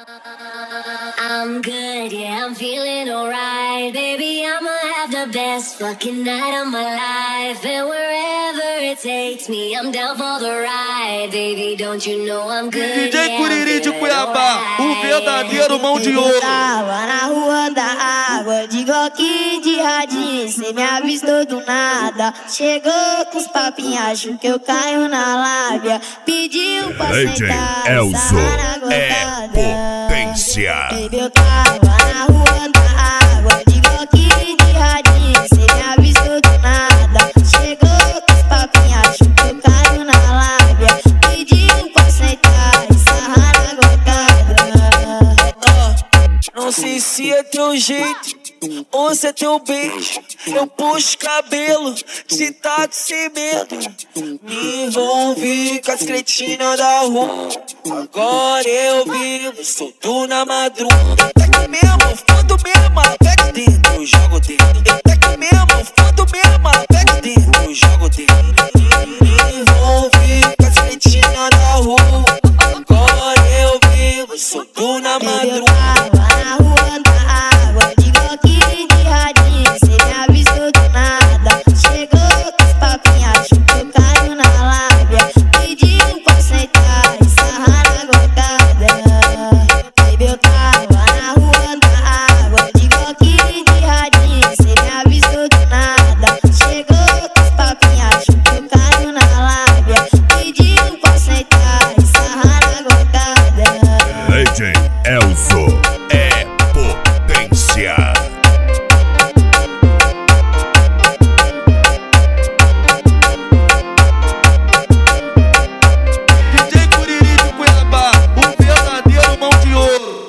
I'm good, yeah, I'm feeling alright. Baby, I'ma have the best fucking night of my life. And wherever it takes me, I'm down for the ride. Baby, don't you know I'm good, DJ yeah, Curiri de Cuiabá, o verdadeiro mão de ouro. Tava na rua da água, de Glock de radinho, cê me avistou do nada. Chegou com os papinhos, acho que eu caio na lábia. Pediu pra sentar, Elzo é potência. Baby, eu tava na rua da água, de Glock de radinho, cê me avistou do nada. Chegou com os papinhos, acho que eu caio na lábia. Pediu pra sentar e sarrar na gocada. Não sei se é teu jeito ou se é teu beijo. Eu puxo cabelo, te taco sem medo. Me envolvi com as cretinas da rua. Agora eu vivo, solto na madruga. Tá aqui mesmo, fundo mesmo, pega dentro, eu jogo dentro. Tá aqui mesmo, fundo mesmo, pega dentro, eu jogo dentro. Me envolvi com as cretinas da rua. Agora eu vivo, solto na madruga. Na rua da água, de Glock de radinho, cê me avisou do nada. Chegou com os papinhos, acho que eu caio na lábia. Pediu pra sentar e sarrar na gocada. Baby, eu tava na rua da água, de Glock de radinho, cê me avisou do nada. Chegou com os papinhos, acho que eu caio na lábia. Pediu pra sentar e sarrar na gocada. DJ Elzo é potência. DJ Curiri de Cuiabá, o verdadeiro mão de ouro.